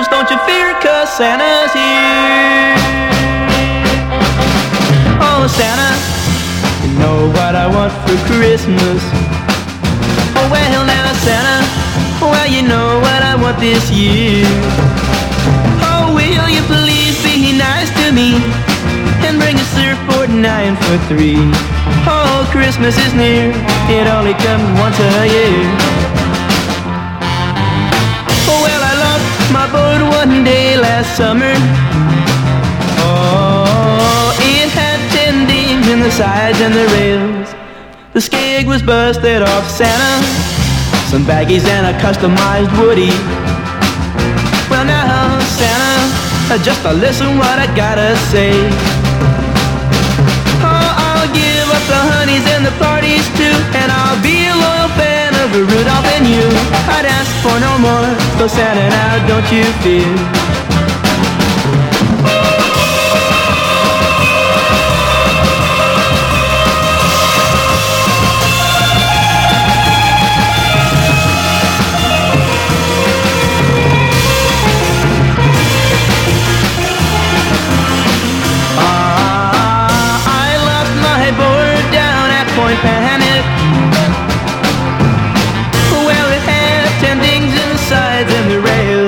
Christmas, don't you fear, 'cause Santa's here. Oh, Santa, you know what I want for Christmas. Oh, well, now, Santa, well, you know what I want this year. Oh, will you please be nice to me and bring a surfboard 9 for 3? Oh, Christmas is near, it only comes once a year. Oh, well, I lost my boat one day last summer. Oh, it had 10 dings in the sides and the rails. The skeg was busted off Santa, some baggies and a customized woody. Well, now, Santa, just listen what I gotta say. Oh, I'll give up the honeys and the parties too, and I'll be a loyal fan of Rudolph and you. I'd ask for no more, so Santa, now don't you fear. Point